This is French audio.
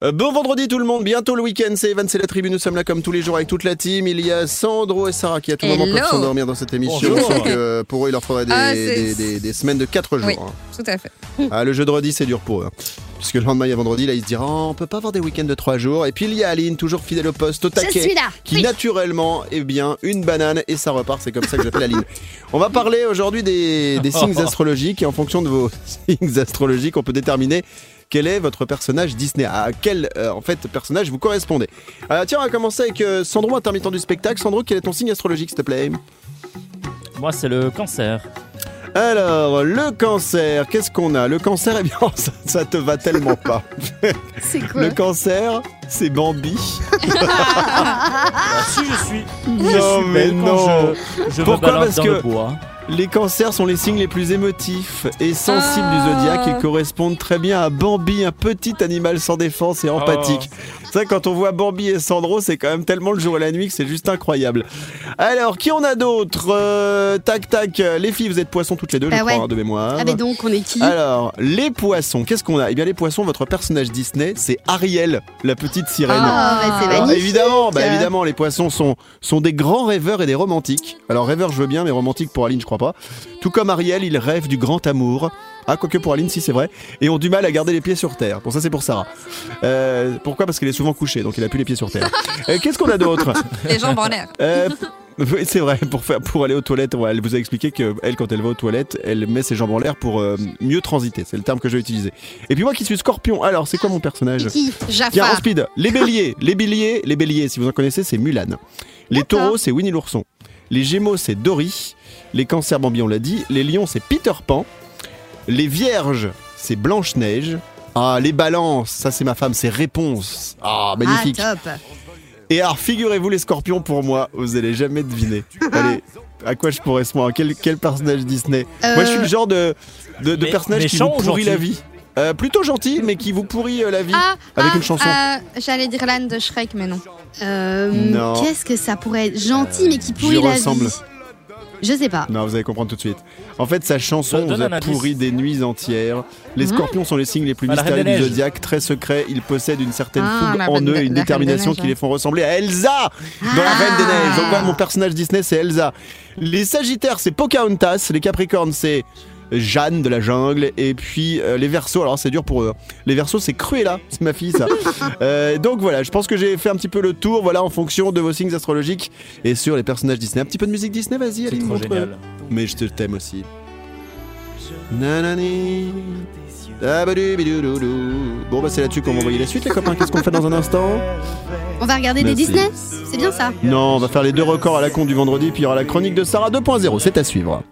Bon vendredi tout le monde, bientôt le week-end, c'est Evan, c'est la tribu, nous sommes là comme tous les jours avec toute la team. Il y a Sandro et Sarah qui à tout moment peuvent s'endormir dans cette émission. Donc pour eux il leur faudrait des semaines de 4 jours. Oui, tout à fait. Le jeudi c'est dur pour eux. Puisque le lendemain il y a vendredi, là ils se diront on peut pas avoir des week-ends de 3 jours. Et puis il y a Aline, toujours fidèle au poste, au taquet, qui naturellement est bien une banane et ça repart, c'est comme ça que j'appelle Aline. On va parler aujourd'hui des signes astrologiques et en fonction de vos signes astrologiques on peut déterminer quel est votre personnage Disney, à quel personnage vous correspondez. Tiens, on va commencer avec Sandro, intermittent du spectacle. Sandro, quel est ton signe astrologique, s'il te plaît? Moi, c'est le cancer. Alors, le cancer, qu'est-ce qu'on a? Le cancer, eh bien, ça te va tellement pas. C'est quoi? Le cancer, c'est Bambi. Si je suis. Non, mais non. Je Pourquoi? me balance Parce dans que le bois. Les cancers sont les signes les plus émotifs et sensibles du zodiaque. Ils correspondent très bien à Bambi, un petit animal sans défense et empathique. C'est vrai, quand on voit Bambi et Sandro, c'est quand même tellement le jour et la nuit que c'est juste incroyable. Alors, qui en a d'autres? Tac, les filles, vous êtes poissons toutes les deux, je crois, de mémoire. Ah mais donc, on est qui? Alors, les poissons, qu'est-ce qu'on a? Eh bien, les poissons, votre personnage Disney, c'est Ariel, la petite sirène. C'est magnifique. Évidemment, les poissons sont des grands rêveurs et des romantiques. Alors, rêveurs, je veux bien, mais romantiques pour Aline, je crois pas. Tout comme Ariel, il rêve du grand amour. Quoique pour Aline, si c'est vrai. Et ont du mal à garder les pieds sur terre. Bon, ça, c'est pour Sarah. Pourquoi? Parce qu'elle est souvent couchée, donc il a plus les pieds sur terre. Qu'est-ce qu'on a d'autre? Les jambes en l'air. Oui, c'est vrai, pour aller aux toilettes, elle vous a expliqué qu'elle, quand elle va aux toilettes, elle met ses jambes en l'air pour mieux transiter. C'est le terme que je vais utiliser. Et puis moi qui suis scorpion, alors c'est quoi mon personnage? Qui? Jafar. Tiens, en speed, les béliers, si vous en connaissez, c'est Mulan. Les taureaux, c'est Winnie l'ourson. Les gémeaux, c'est Dory. Les cancers, Bambi, on l'a dit. Les lions, c'est Peter Pan. Les vierges, c'est Blanche-Neige. Les balances, ça c'est ma femme, c'est Réponse. Magnifique. Top. Et alors, figurez-vous les scorpions, pour moi, vous allez jamais deviner. Allez, à quoi je corresponds? Quel personnage Disney? Moi, je suis le genre de personnage qui vous pourrit la vie. Plutôt gentil, mais qui vous pourrit la vie avec une chanson. J'allais dire l'âne de Shrek, mais non. Non. Qu'est-ce que ça pourrait être? Gentil, mais qui pourrit la vie. Je sais pas. Non, vous allez comprendre tout de suite. En fait, sa chanson vous a pourri des nuits entières. Les scorpions sont les signes les plus mystérieux du zodiaque, très secrets. Ils possèdent une certaine fougue en eux et une détermination qui les font ressembler à Elsa dans La Reine des Neiges. Donc voilà, mon personnage Disney, c'est Elsa. Les Sagittaires, c'est Pocahontas. Les Capricornes, c'est Jeanne de la jungle. Et puis les Verseaux, alors c'est dur pour eux. Les Verseaux, c'est Cruella, c'est ma fille ça. Donc voilà, je pense que j'ai fait un petit peu le tour, voilà, en fonction de vos signes astrologiques et sur les personnages Disney. Un petit peu de musique Disney, vas-y, Aline, montre. Génial. Mais je t'aime aussi. Bon c'est là-dessus qu'on va envoyer la suite, les copains. Qu'est-ce qu'on fait dans un instant? On va regarder des Disney. C'est bien ça. Non, on va faire les 2 records à la con du vendredi, puis il y aura la chronique de Sarah 2.0, c'est à suivre.